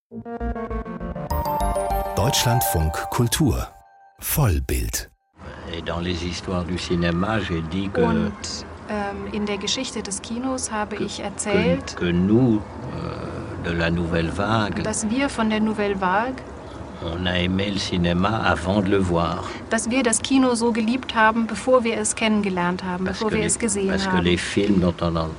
Deutschlandfunk Kultur Vollbild. Und in der Geschichte des Kinos habe ich erzählt, dass wir von der Nouvelle Vague, dass wir das Kino so geliebt haben, bevor wir es kennengelernt haben, bevor wir es gesehen haben.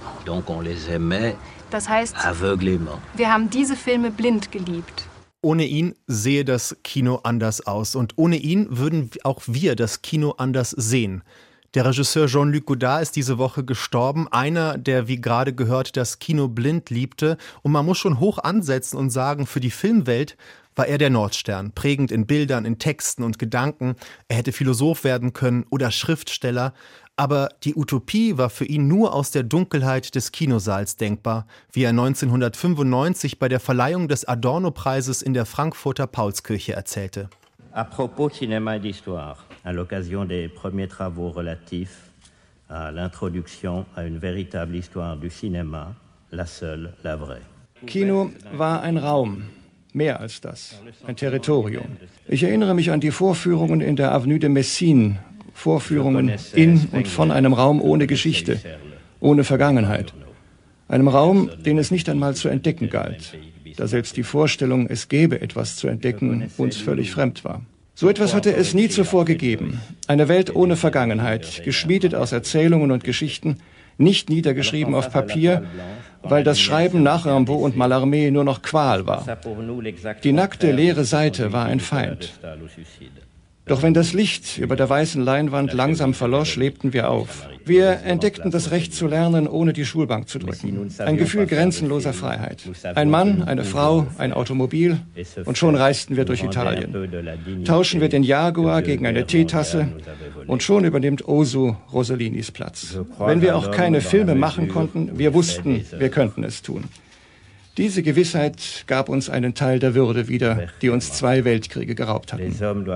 Das heißt, wir haben diese Filme blind geliebt. Ohne ihn sehe das Kino anders aus und ohne ihn würden auch wir das Kino anders sehen. Der Regisseur Jean-Luc Godard ist diese Woche gestorben, einer, der, wie gerade gehört, das Kino blind liebte. Und man muss schon hoch ansetzen und sagen, für die Filmwelt war er der Nordstern, prägend in Bildern, in Texten und Gedanken. Er hätte Philosoph werden können oder Schriftsteller. Aber die Utopie war für ihn nur aus der Dunkelheit des Kinosaals denkbar, wie er 1995 bei der Verleihung des Adorno-Preises in der Frankfurter Paulskirche erzählte. À propos cinéma et d'histoire, à l'occasion des premiers travaux relatifs à l'introduction à une véritable histoire du cinéma, la seule, la vraie. Kino war ein Raum, mehr als das, ein Territorium. Ich erinnere mich an die Vorführungen in der Avenue de Messine, Vorführungen in und von einem Raum ohne Geschichte, ohne Vergangenheit. Einem Raum, den es nicht einmal zu entdecken galt, da selbst die Vorstellung, es gäbe etwas zu entdecken, uns völlig fremd war. So etwas hatte es nie zuvor gegeben. Eine Welt ohne Vergangenheit, geschmiedet aus Erzählungen und Geschichten, nicht niedergeschrieben auf Papier, weil das Schreiben nach Rimbaud und Mallarmé nur noch Qual war. Die nackte, leere Seite war ein Feind. Doch wenn das Licht über der weißen Leinwand langsam verlosch, lebten wir auf. Wir entdeckten das Recht zu lernen, ohne die Schulbank zu drücken. Ein Gefühl grenzenloser Freiheit. Ein Mann, eine Frau, ein Automobil und schon reisten wir durch Italien. Tauschen wir den Jaguar gegen eine Teetasse und schon übernimmt Osu Rossellinis Platz. Wenn wir auch keine Filme machen konnten, wir wussten, wir könnten es tun. Diese Gewissheit gab uns einen Teil der Würde wieder, die uns 2 Weltkriege geraubt hatten.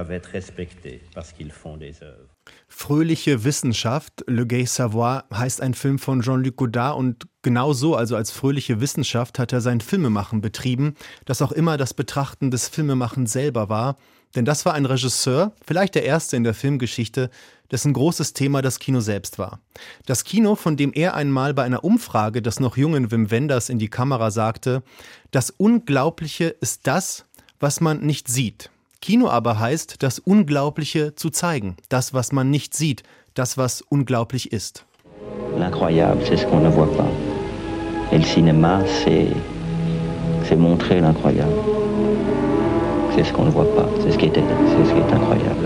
Fröhliche Wissenschaft, Le Gai Savoir, heißt ein Film von Jean-Luc Godard und genau so, also als fröhliche Wissenschaft, hat er sein Filmemachen betrieben, das auch immer das Betrachten des Filmemachens selber war. Denn das war ein Regisseur, vielleicht der erste in der Filmgeschichte, dessen großes Thema das Kino selbst war. Das Kino, von dem er einmal bei einer Umfrage des noch jungen Wim Wenders in die Kamera sagte, das Unglaubliche ist das, was man nicht sieht. Kino aber heißt, das Unglaubliche zu zeigen, das, was man nicht sieht, das, was unglaublich ist. L'incroyable, c'est ce qu'on ne voit pas. Et le cinéma, c'est montrer l'incroyable. C'est ce qu'on ne voit pas, c'est ce qui est incroyable.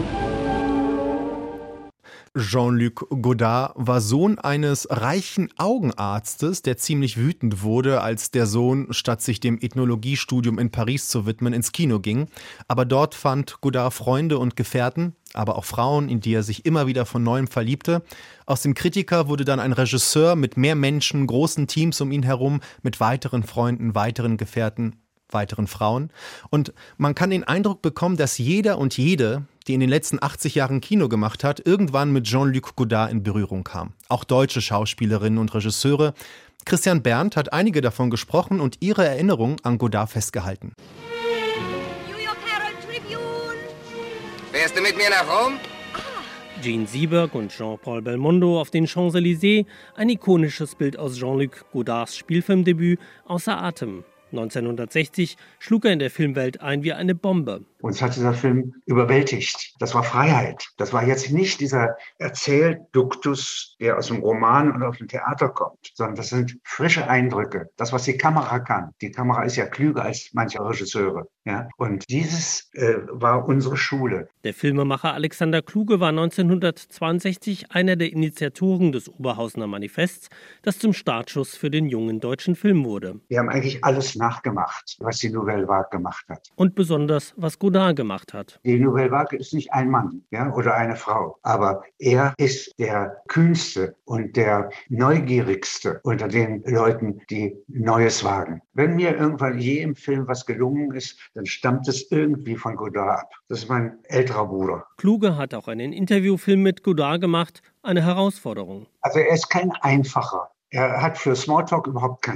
Jean-Luc Godard war Sohn eines reichen Augenarztes, der ziemlich wütend wurde, als der Sohn, statt sich dem Ethnologiestudium in Paris zu widmen, ins Kino ging. Aber dort fand Godard Freunde und Gefährten, aber auch Frauen, in die er sich immer wieder von Neuem verliebte. Aus dem Kritiker wurde dann ein Regisseur mit mehr Menschen, großen Teams um ihn herum, mit weiteren Freunden, weiteren Gefährten, weiteren Frauen. Und man kann den Eindruck bekommen, dass jeder und jede, die in den letzten 80 Jahren Kino gemacht hat, irgendwann mit Jean-Luc Godard in Berührung kam. Auch deutsche Schauspielerinnen und Regisseure. Christian Berndt hat einige davon gesprochen und ihre Erinnerung an Godard festgehalten. New York Herald Tribune. Fährst du mit mir nach Rom? Gene Sieberg und Jean-Paul Belmondo auf den Champs-Élysées, ein ikonisches Bild aus Jean-Luc Godards Spielfilmdebüt, Außer Atem. 1960 schlug er in der Filmwelt ein wie eine Bombe. Uns hat dieser Film überwältigt. Das war Freiheit. Das war jetzt nicht dieser Erzählduktus, der aus dem Roman und aus dem Theater kommt, sondern das sind frische Eindrücke. Das, was die Kamera kann. Die Kamera ist ja klüger als manche Regisseure. Ja? Und dieses war unsere Schule. Der Filmemacher Alexander Kluge war 1962 einer der Initiatoren des Oberhausener Manifests, das zum Startschuss für den jungen deutschen Film wurde. Wir haben eigentlich alles nachgemacht, was die Nouvelle Vague gemacht hat. Und besonders, was Godard gemacht hat. Die Nouvelle Vague ist nicht ein Mann, ja, oder eine Frau, aber er ist der kühnste und der neugierigste unter den Leuten, die Neues wagen. Wenn mir irgendwann je im Film was gelungen ist, dann stammt es irgendwie von Godard ab. Das ist mein älterer Bruder. Kluge hat auch einen Interviewfilm mit Godard gemacht, eine Herausforderung. Also er ist kein Einfacher. Er hat für Smalltalk überhaupt keinen Sinn.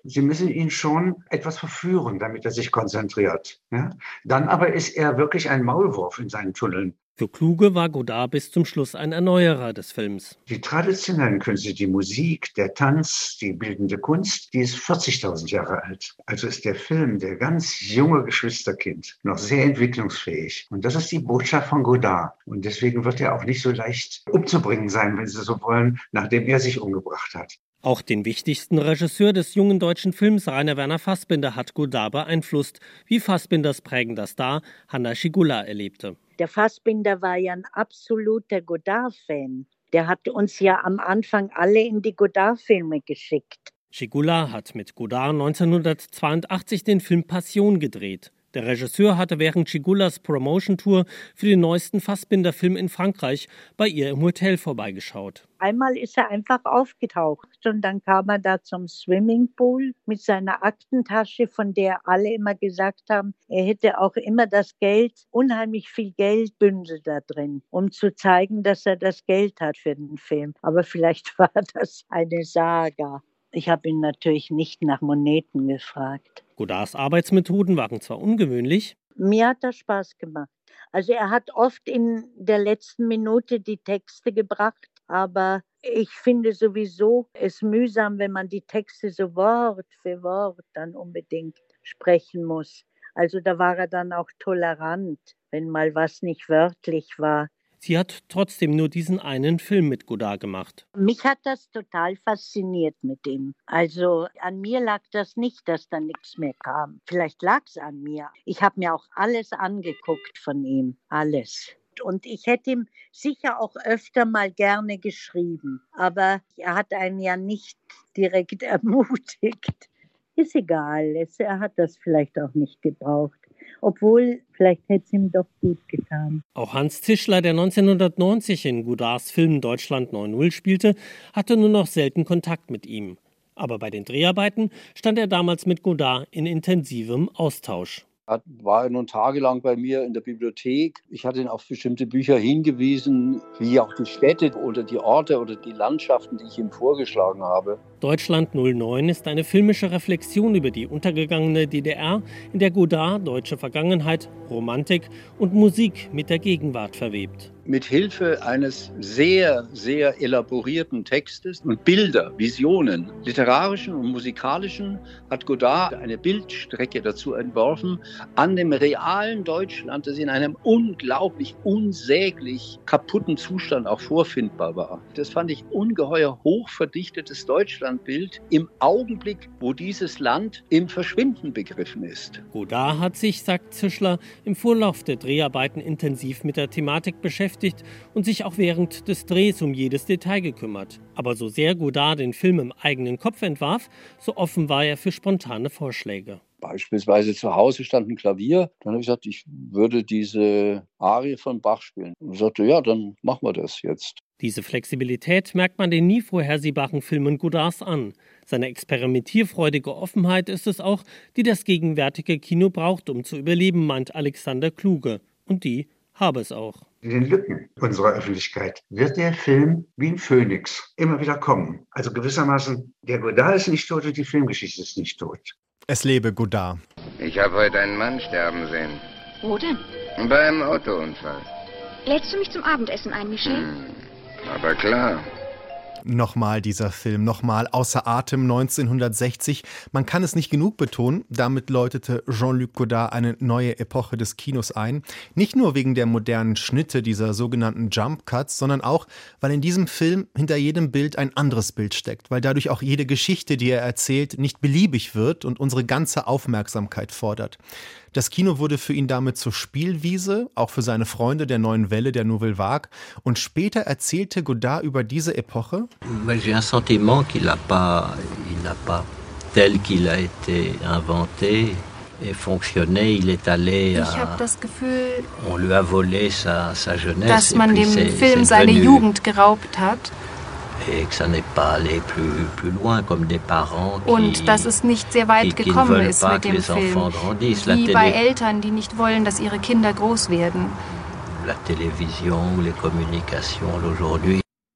Sie müssen ihn schon etwas verführen, damit er sich konzentriert. Ja? Dann aber ist er wirklich ein Maulwurf in seinen Tunneln. Für Kluge war Godard bis zum Schluss ein Erneuerer des Films. Die traditionellen Künste, die Musik, der Tanz, die bildende Kunst, die ist 40.000 Jahre alt. Also ist der Film, der ganz junge Geschwisterkind, noch sehr entwicklungsfähig. Und das ist die Botschaft von Godard. Und deswegen wird er auch nicht so leicht umzubringen sein, wenn Sie so wollen, nachdem er sich umgebracht hat. Auch den wichtigsten Regisseur des jungen deutschen Films, Rainer Werner Fassbinder, hat Godard beeinflusst, wie Fassbinders prägender Star Hanna Schygulla erlebte. Der Fassbinder war ja ein absoluter Godard-Fan. Der hat uns ja am Anfang alle in die Godard-Filme geschickt. Schygulla hat mit Godard 1982 den Film Passion gedreht. Der Regisseur hatte während Schygullas Promotion-Tour für den neuesten Fassbinder-Film in Frankreich bei ihr im Hotel vorbeigeschaut. Einmal ist er einfach aufgetaucht und dann kam er da zum Swimmingpool mit seiner Aktentasche, von der alle immer gesagt haben, er hätte auch immer das Geld, unheimlich viel Geldbündel da drin, um zu zeigen, dass er das Geld hat für den Film. Aber vielleicht war das eine Saga. Ich habe ihn natürlich nicht nach Moneten gefragt. Godards Arbeitsmethoden waren zwar ungewöhnlich. Mir hat das Spaß gemacht. Also er hat oft in der letzten Minute die Texte gebracht, aber ich finde sowieso es mühsam, wenn man die Texte so Wort für Wort dann unbedingt sprechen muss. Also da war er dann auch tolerant, wenn mal was nicht wörtlich war. Sie hat trotzdem nur diesen einen Film mit Godard gemacht. Mich hat das total fasziniert mit ihm. Also an mir lag das nicht, dass da nichts mehr kam. Vielleicht lag es an mir. Ich habe mir auch alles angeguckt von ihm. Alles. Und ich hätte ihm sicher auch öfter mal gerne geschrieben. Aber er hat einen ja nicht direkt ermutigt. Ist egal. Er hat das vielleicht auch nicht gebraucht. Obwohl, vielleicht hätte es ihm doch gut getan. Auch Hans Zischler, der 1990 in Godards Film Deutschland 9/0 spielte, hatte nur noch selten Kontakt mit ihm. Aber bei den Dreharbeiten stand er damals mit Godard in intensivem Austausch. Er war nun tagelang bei mir in der Bibliothek. Ich hatte ihn auf bestimmte Bücher hingewiesen, wie auch die Städte oder die Orte oder die Landschaften, die ich ihm vorgeschlagen habe. Deutschland 09 ist eine filmische Reflexion über die untergegangene DDR, in der Godard deutsche Vergangenheit, Romantik und Musik mit der Gegenwart verwebt. Mit Hilfe eines sehr, sehr elaborierten Textes und Bilder, Visionen, literarischen und musikalischen, hat Godard eine Bildstrecke dazu entworfen, an dem realen Deutschland, das in einem unglaublich, unsäglich kaputten Zustand auch vorfindbar war. Das fand ich ungeheuer hochverdichtetes Deutschlandbild im Augenblick, wo dieses Land im Verschwinden begriffen ist. Godard hat sich, sagt Zischler, im Vorlauf der Dreharbeiten intensiv mit der Thematik beschäftigt und sich auch während des Drehs um jedes Detail gekümmert. Aber so sehr Godard den Film im eigenen Kopf entwarf, so offen war er für spontane Vorschläge. Beispielsweise zu Hause stand ein Klavier, dann habe ich gesagt, ich würde diese Arie von Bach spielen. Und ich sagte, ja, dann machen wir das jetzt. Diese Flexibilität merkt man den nie vorhersehbaren Filmen Godards an. Seine experimentierfreudige Offenheit ist es auch, die das gegenwärtige Kino braucht, um zu überleben, meint Alexander Kluge. Und die habe es auch. In den Lücken unserer Öffentlichkeit wird der Film wie ein Phönix immer wieder kommen. Also gewissermaßen, der Godard ist nicht tot und die Filmgeschichte ist nicht tot. Es lebe Godard. Ich habe heute einen Mann sterben sehen. Wo denn? Bei einem Autounfall. Lädst du mich zum Abendessen ein, Michel? Aber klar. Nochmal dieser Film, nochmal Außer Atem 1960. Man kann es nicht genug betonen, damit läutete Jean-Luc Godard eine neue Epoche des Kinos ein. Nicht nur wegen der modernen Schnitte, dieser sogenannten Jump Cuts, sondern auch, weil in diesem Film hinter jedem Bild ein anderes Bild steckt, weil dadurch auch jede Geschichte, die er erzählt, nicht beliebig wird und unsere ganze Aufmerksamkeit fordert. Das Kino wurde für ihn damit zur Spielwiese, auch für seine Freunde der neuen Welle, der Nouvelle Vague. Und später erzählte Godard über diese Epoche. J'ai un sentiment qu'il n'a pas tel qu'il a été inventé et fonctionné. Il est allé ich habe das Gefühl, on lui a volé sa jeunesse, dass man dem Film seine Jugend geraubt hat. Und dass es nicht sehr weit gekommen ist mit dem Film, wie bei Eltern, die nicht wollen, dass ihre Kinder groß werden.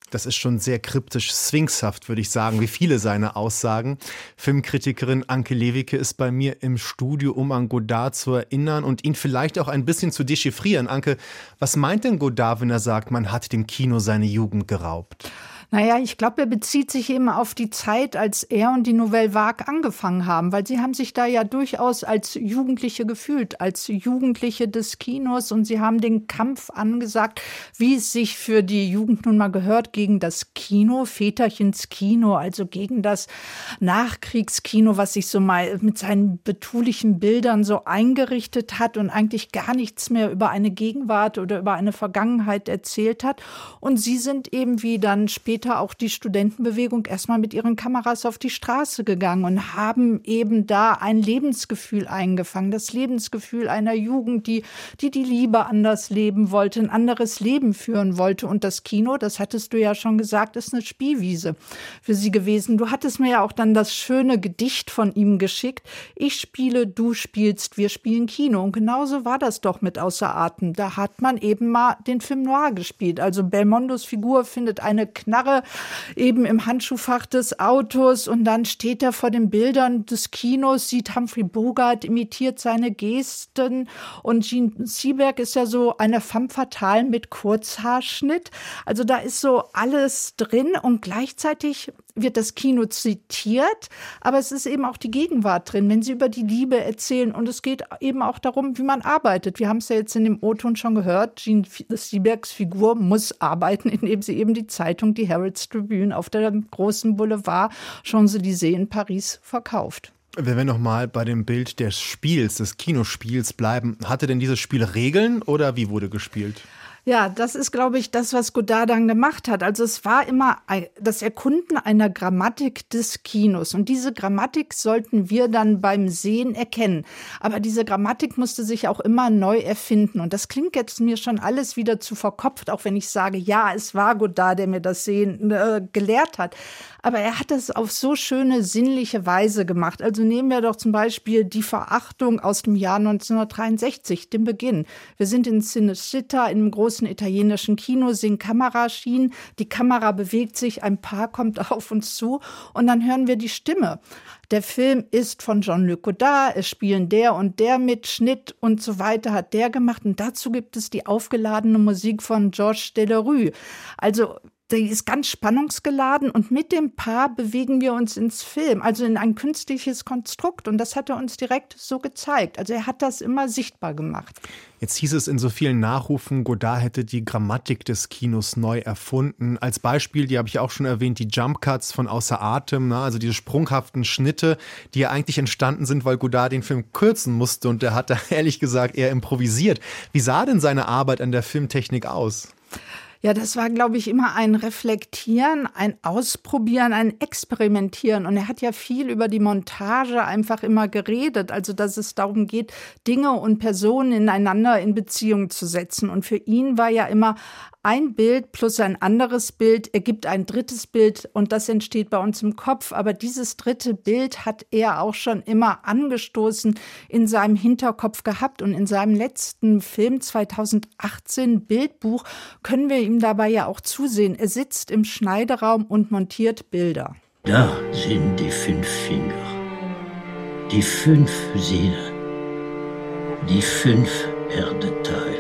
Das ist schon sehr kryptisch, sphinxhaft, würde ich sagen, wie viele seiner Aussagen. Filmkritikerin Anke Lewicke ist bei mir im Studio, um an Godard zu erinnern und ihn vielleicht auch ein bisschen zu dechiffrieren. Anke, was meint denn Godard, wenn er sagt, man hat dem Kino seine Jugend geraubt? Naja, ich glaube, er bezieht sich eben auf die Zeit, als er und die Nouvelle Vague angefangen haben, weil sie haben sich da ja durchaus als Jugendliche gefühlt, als Jugendliche des Kinos, und sie haben den Kampf angesagt, wie es sich für die Jugend nun mal gehört, gegen das Kino, Väterchens Kino, also gegen das Nachkriegskino, was sich so mal mit seinen betulichen Bildern so eingerichtet hat und eigentlich gar nichts mehr über eine Gegenwart oder über eine Vergangenheit erzählt hat. Und sie sind eben wie dann später auch die Studentenbewegung erstmal mit ihren Kameras auf die Straße gegangen und haben eben da ein Lebensgefühl eingefangen. Das Lebensgefühl einer Jugend, die Liebe anders leben wollte, ein anderes Leben führen wollte. Und das Kino, das hattest du ja schon gesagt, ist eine Spielwiese für sie gewesen. Du hattest mir ja auch dann das schöne Gedicht von ihm geschickt. Ich spiele, du spielst, wir spielen Kino. Und genauso war das doch mit Außer Atem. Da hat man eben mal den Film noir gespielt. Also Belmondos Figur findet eine Knarre eben im Handschuhfach des Autos und dann steht er vor den Bildern des Kinos, sieht Humphrey Bogart, imitiert seine Gesten, und Jean Seberg ist ja so eine femme fatale mit Kurzhaarschnitt. Also da ist so alles drin und gleichzeitig wird das Kino zitiert, aber es ist eben auch die Gegenwart drin, wenn sie über die Liebe erzählen, und es geht eben auch darum, wie man arbeitet. Wir haben es ja jetzt in dem O-Ton schon gehört, Jean Sebergs Figur muss arbeiten, indem sie eben die Zeitung, die Herald's Tribune, auf der großen Boulevard Champs-Élysées in Paris verkauft. Wenn wir nochmal bei dem Bild des Spiels, des Kinospiels bleiben, hatte denn dieses Spiel Regeln oder wie wurde gespielt? Ja, das ist, glaube ich, das, was Godard dann gemacht hat. Also es war immer das Erkunden einer Grammatik des Kinos. Und diese Grammatik sollten wir dann beim Sehen erkennen. Aber diese Grammatik musste sich auch immer neu erfinden. Und das klingt jetzt mir schon alles wieder zu verkopft, auch wenn ich sage, ja, es war Godard, der mir das Sehen gelehrt hat. Aber er hat das auf so schöne, sinnliche Weise gemacht. Also nehmen wir doch zum Beispiel die Verachtung aus dem Jahr 1963, den Beginn. Wir sind in Cinecittà, in einem großen italienischen Kino, sehen Kameraschienen, die Kamera bewegt sich, ein Paar kommt auf uns zu und dann hören wir die Stimme. Der Film ist von Jean-Luc Godard, es spielen der und der mit, Schnitt und so weiter hat der gemacht, und dazu gibt es die aufgeladene Musik von Georges Delerue. Also die ist ganz spannungsgeladen, und mit dem Paar bewegen wir uns ins Film, also in ein künstliches Konstrukt, und das hat er uns direkt so gezeigt. Also er hat das immer sichtbar gemacht. Jetzt hieß es in so vielen Nachrufen, Godard hätte die Grammatik des Kinos neu erfunden. Als Beispiel, die habe ich auch schon erwähnt, die Jump Cuts von Außer Atem, also diese sprunghaften Schnitte, die ja eigentlich entstanden sind, weil Godard den Film kürzen musste, und der hat da ehrlich gesagt eher improvisiert. Wie sah denn seine Arbeit an der Filmtechnik aus? Ja, das war, glaube ich, immer ein Reflektieren, ein Ausprobieren, ein Experimentieren. Und er hat ja viel über die Montage einfach immer geredet. Also, dass es darum geht, Dinge und Personen ineinander in Beziehung zu setzen. Und für ihn war ja immer ein Bild plus ein anderes Bild ergibt ein drittes Bild, und das entsteht bei uns im Kopf. Aber dieses dritte Bild hat er auch schon immer angestoßen in seinem Hinterkopf gehabt. Und in seinem letzten Film 2018, Bildbuch, können wir ihm dabei ja auch zusehen. Er sitzt im Schneideraum und montiert Bilder. Da sind die 5 Finger, die 5 Sinne, die 5 Erdeteile.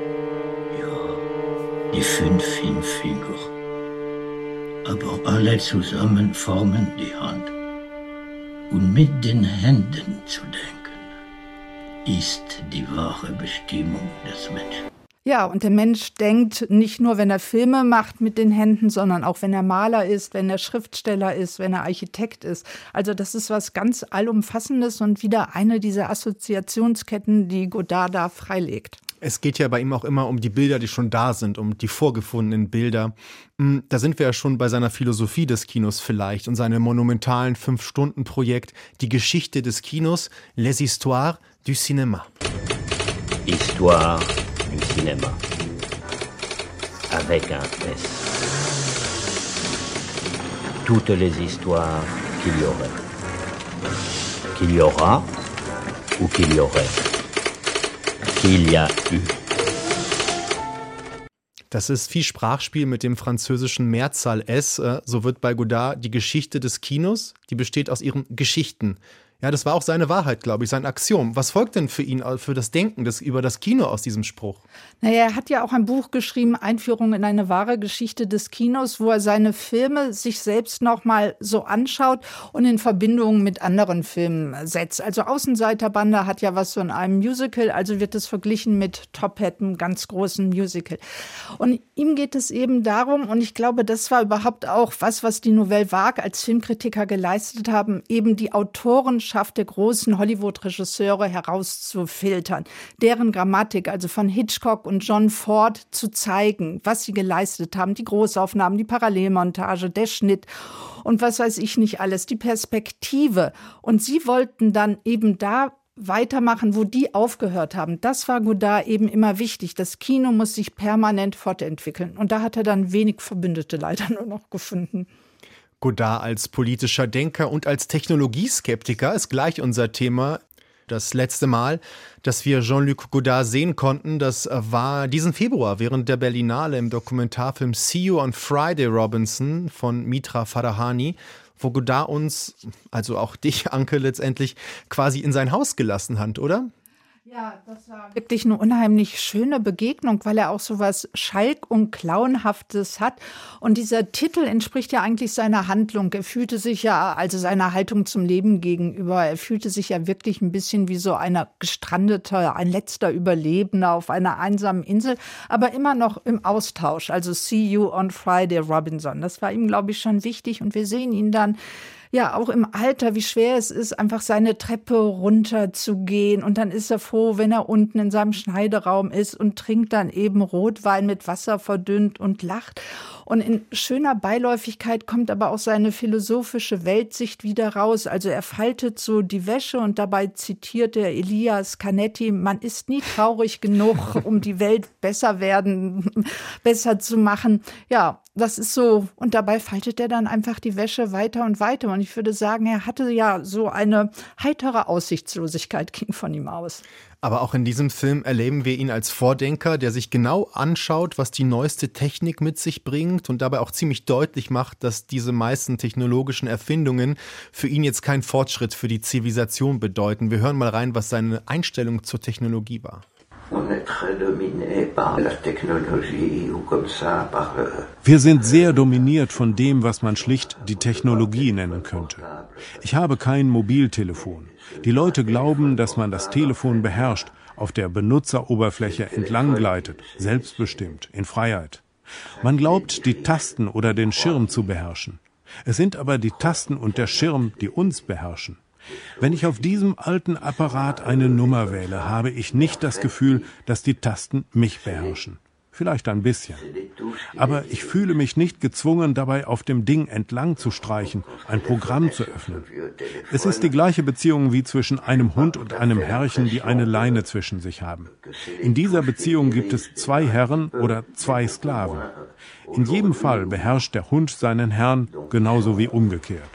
Die 5 Finger. Aber alle zusammen formen die Hand. Und mit den Händen zu denken, ist die wahre Bestimmung des Menschen. Ja, und der Mensch denkt nicht nur, wenn er Filme macht mit den Händen, sondern auch, wenn er Maler ist, wenn er Schriftsteller ist, wenn er Architekt ist. Also das ist was ganz Allumfassendes und wieder eine dieser Assoziationsketten, die Godard da freilegt. Es geht ja bei ihm auch immer um die Bilder, die schon da sind, um die vorgefundenen Bilder. Da sind wir ja schon bei seiner Philosophie des Kinos vielleicht und seinem monumentalen 5-Stunden-Projekt, die Geschichte des Kinos, Les Histoires du Cinéma. Histoire du cinéma. Avec un S. Toutes les histoires qu'il y aurait. Qu'il y aura ou qu'il y aurait. Qu'il y a eu. Das ist viel Sprachspiel mit dem französischen Mehrzahl S. So wird bei Godard die Geschichte des Kinos, die besteht aus ihren Geschichten. Ja, das war auch seine Wahrheit, glaube ich, sein Axiom. Was folgt denn für ihn, für das Denken über das Kino aus diesem Spruch? Naja, er hat ja auch ein Buch geschrieben, Einführung in eine wahre Geschichte des Kinos, wo er seine Filme sich selbst nochmal so anschaut und in Verbindung mit anderen Filmen setzt. Also Außenseiterbande hat ja was von einem Musical, also wird es verglichen mit Top Hat, einem ganz großen Musical. Und ihm geht es eben darum, und ich glaube, das war überhaupt auch was die Nouvelle Vague als Filmkritiker geleistet haben, eben die Autorenschaft der großen Hollywood-Regisseure herauszufiltern, deren Grammatik, also von Hitchcock und John Ford, zu zeigen, was sie geleistet haben, die Großaufnahmen, die Parallelmontage, der Schnitt und was weiß ich nicht alles, die Perspektive. Und sie wollten dann eben da weitermachen, wo die aufgehört haben. Das war Godard eben immer wichtig. Das Kino muss sich permanent fortentwickeln. Und da hat er dann wenig Verbündete leider nur noch gefunden. Godard als politischer Denker und als Technologieskeptiker ist gleich unser Thema. Das letzte Mal, dass wir Jean-Luc Godard sehen konnten, das war diesen Februar während der Berlinale im Dokumentarfilm See You on Friday, Robinson von Mitra Farahani, wo Godard uns, also auch dich, Anke, letztendlich quasi in sein Haus gelassen hat, oder? Ja, das war wirklich eine unheimlich schöne Begegnung, weil er auch so was Schalk- und Clownhaftes hat. Und dieser Titel entspricht ja eigentlich seiner Handlung. Er fühlte sich ja, also seiner Haltung zum Leben gegenüber, er fühlte sich ja wirklich ein bisschen wie so ein Gestrandeter, ein letzter Überlebender auf einer einsamen Insel, aber immer noch im Austausch. Also See You on Friday, Robinson. Das war ihm, glaube ich, schon wichtig. Und wir sehen ihn dann ja, auch im Alter, wie schwer es ist, einfach seine Treppe runter zu gehen. Und dann ist er froh, wenn er unten in seinem Schneideraum ist und trinkt dann eben Rotwein mit Wasser verdünnt und lacht. Und in schöner Beiläufigkeit kommt aber auch seine philosophische Weltsicht wieder raus. Also er faltet so die Wäsche und dabei zitiert er Elias Canetti, man ist nie traurig genug, um die Welt besser zu machen. Ja, das ist so. Und dabei faltet er dann einfach die Wäsche weiter und weiter. Und ich würde sagen, er hatte ja so eine heitere Aussichtslosigkeit, ging von ihm aus. Aber auch in diesem Film erleben wir ihn als Vordenker, der sich genau anschaut, was die neueste Technik mit sich bringt und dabei auch ziemlich deutlich macht, dass diese meisten technologischen Erfindungen für ihn jetzt keinen Fortschritt für die Zivilisation bedeuten. Wir hören mal rein, was seine Einstellung zur Technologie war. Wir sind sehr dominiert von dem, was man schlicht die Technologie nennen könnte. Ich habe kein Mobiltelefon. Die Leute glauben, dass man das Telefon beherrscht, auf der Benutzeroberfläche entlang gleitet, selbstbestimmt, in Freiheit. Man glaubt, die Tasten oder den Schirm zu beherrschen. Es sind aber die Tasten und der Schirm, die uns beherrschen. Wenn ich auf diesem alten Apparat eine Nummer wähle, habe ich nicht das Gefühl, dass die Tasten mich beherrschen. Vielleicht ein bisschen. Aber ich fühle mich nicht gezwungen, dabei auf dem Ding entlang zu streichen, ein Programm zu öffnen. Es ist die gleiche Beziehung wie zwischen einem Hund und einem Herrchen, die eine Leine zwischen sich haben. In dieser Beziehung gibt es zwei Herren oder zwei Sklaven. In jedem Fall beherrscht der Hund seinen Herrn, genauso wie umgekehrt.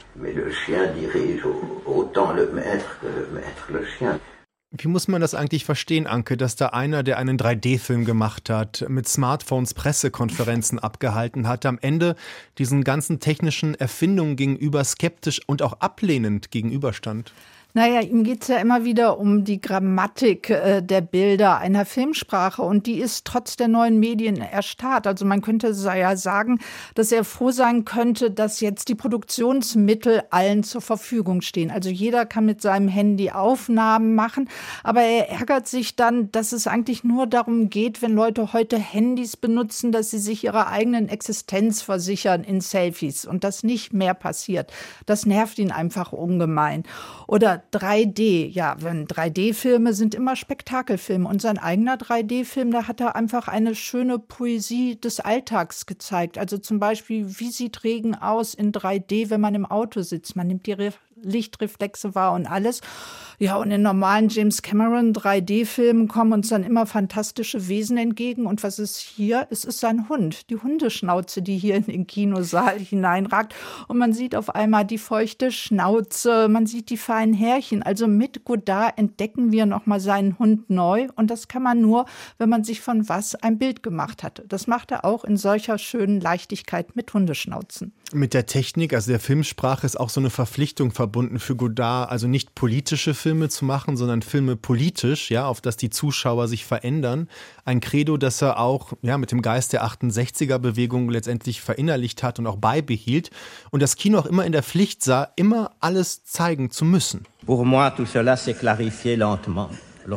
Wie muss man das eigentlich verstehen, Anke, dass da einer, der einen 3D-Film gemacht hat, mit Smartphones Pressekonferenzen abgehalten hat, am Ende diesen ganzen technischen Erfindungen gegenüber skeptisch und auch ablehnend gegenüberstand? Naja, ihm geht es ja immer wieder um die Grammatik der Bilder einer Filmsprache und die ist trotz der neuen Medien erstarrt. Also man könnte ja sagen, dass er froh sein könnte, dass jetzt die Produktionsmittel allen zur Verfügung stehen. Also jeder kann mit seinem Handy Aufnahmen machen, aber er ärgert sich dann, dass es eigentlich nur darum geht, wenn Leute heute Handys benutzen, dass sie sich ihrer eigenen Existenz versichern in Selfies und das nicht mehr passiert. Das nervt ihn einfach ungemein. Oder 3D, ja, 3D-Filme sind immer Spektakelfilme und sein eigener 3D-Film, da hat er einfach eine schöne Poesie des Alltags gezeigt. Also zum Beispiel, wie sieht Regen aus in 3D, wenn man im Auto sitzt? Man nimmt die Lichtreflexe war und alles. Ja, und in normalen James Cameron 3D-Filmen kommen uns dann immer fantastische Wesen entgegen. Und was ist hier? Es ist sein Hund, die Hundeschnauze, die hier in den Kinosaal hineinragt. Und man sieht auf einmal die feuchte Schnauze, man sieht die feinen Härchen. Also mit Godard entdecken wir nochmal seinen Hund neu. Und das kann man nur, wenn man sich von was ein Bild gemacht hatte. Das macht er auch in solcher schönen Leichtigkeit mit Hundeschnauzen. Mit der Technik, also der Filmsprache, ist auch so eine Verpflichtung verbunden für Godard, also nicht politische Filme zu machen, sondern Filme politisch, ja, auf das die Zuschauer sich verändern. Ein Credo, das er auch mit dem Geist der 68er-Bewegung letztendlich verinnerlicht hat und auch beibehielt und das Kino auch immer in der Pflicht sah, immer alles zeigen zu müssen. Pour moi, tout cela s'est clarifié lentement.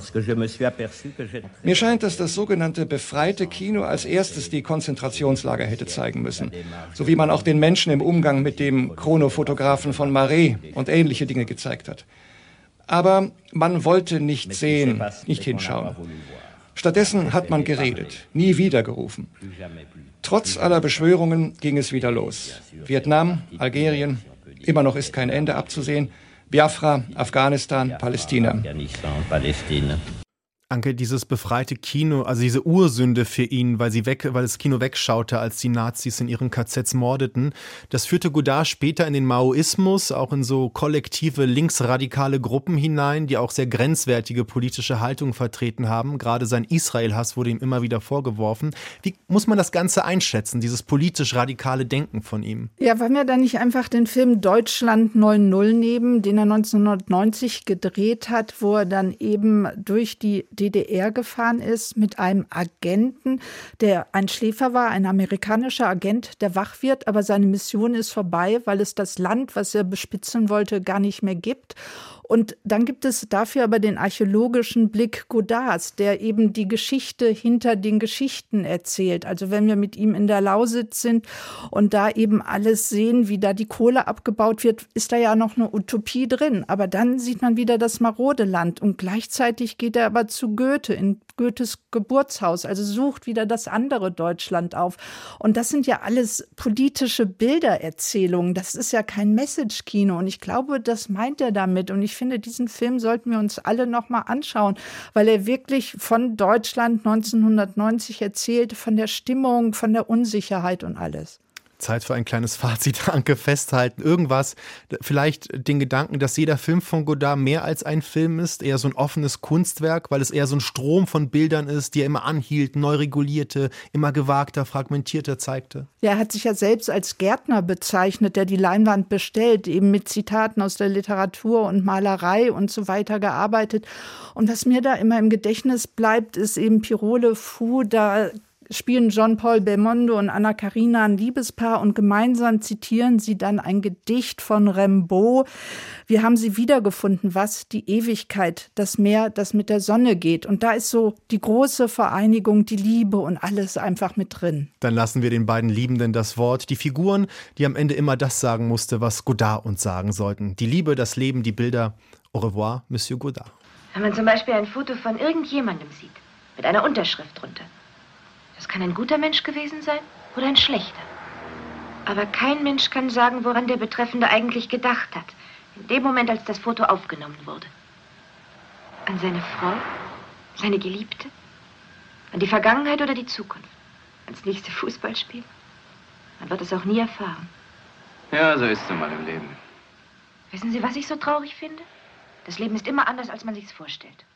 Mir scheint, dass das sogenannte befreite Kino als erstes die Konzentrationslager hätte zeigen müssen. So wie man auch den Menschen im Umgang mit dem Chronofotografen von Marais und ähnliche Dinge gezeigt hat. Aber man wollte nicht sehen, nicht hinschauen. Stattdessen hat man geredet, nie wieder gerufen. Trotz aller Beschwörungen ging es wieder los. Vietnam, Algerien, immer noch ist kein Ende abzusehen. Biafra, Afghanistan, Palästina. Anke, dieses befreite Kino, also diese Ursünde für ihn, weil das Kino wegschaute, als die Nazis in ihren KZs mordeten, das führte Godard später in den Maoismus, auch in so kollektive linksradikale Gruppen hinein, die auch sehr grenzwertige politische Haltungen vertreten haben. Gerade sein Israel-Hass wurde ihm immer wieder vorgeworfen. Wie muss man das Ganze einschätzen, dieses politisch radikale Denken von ihm? Ja, wollen wir da nicht einfach den Film Deutschland 9/0 nehmen, den er 1990 gedreht hat, wo er dann eben durch die DDR gefahren ist mit einem Agenten, der ein Schläfer war, ein amerikanischer Agent, der wach wird, aber seine Mission ist vorbei, weil es das Land, was er bespitzen wollte, gar nicht mehr gibt. Und dann gibt es dafür aber den archäologischen Blick Godards, der eben die Geschichte hinter den Geschichten erzählt. Also wenn wir mit ihm in der Lausitz sind und da eben alles sehen, wie da die Kohle abgebaut wird, ist da ja noch eine Utopie drin. Aber dann sieht man wieder das marode Land und gleichzeitig geht er aber zu Goethe, in Goethes Geburtshaus, also sucht wieder das andere Deutschland auf. Und das sind ja alles politische Bildererzählungen. Das ist ja kein Message-Kino. Und ich glaube, das meint er damit. Und ich finde, diesen Film sollten wir uns alle noch mal anschauen, weil er wirklich von Deutschland 1990 erzählt, von der Stimmung, von der Unsicherheit und alles. Zeit für ein kleines Fazit, Anke, festhalten. Irgendwas, vielleicht den Gedanken, dass jeder Film von Godard mehr als ein Film ist, eher so ein offenes Kunstwerk, weil es eher so ein Strom von Bildern ist, die er immer anhielt, neu regulierte, immer gewagter, fragmentierter zeigte. Ja, er hat sich ja selbst als Gärtner bezeichnet, der die Leinwand bestellt, eben mit Zitaten aus der Literatur und Malerei und so weiter gearbeitet. Und was mir da immer im Gedächtnis bleibt, ist eben Pirole Fou, da spielen Jean-Paul Belmondo und Anna Karina ein Liebespaar und gemeinsam zitieren sie dann ein Gedicht von Rimbaud. Wir haben sie wiedergefunden, was? Die Ewigkeit, das Meer, das mit der Sonne geht. Und da ist so die große Vereinigung, die Liebe und alles einfach mit drin. Dann lassen wir den beiden Liebenden das Wort. Die Figuren, die am Ende immer das sagen musste, was Godard uns sagen sollten. Die Liebe, das Leben, die Bilder. Au revoir, Monsieur Godard. Wenn man zum Beispiel ein Foto von irgendjemandem sieht, mit einer Unterschrift drunter, das kann ein guter Mensch gewesen sein oder ein schlechter. Aber kein Mensch kann sagen, woran der Betreffende eigentlich gedacht hat, in dem Moment, als das Foto aufgenommen wurde. An seine Frau, seine Geliebte, an die Vergangenheit oder die Zukunft, ans nächste Fußballspiel. Man wird es auch nie erfahren. Ja, so ist es mal im Leben. Wissen Sie, was ich so traurig finde? Das Leben ist immer anders, als man sich's vorstellt.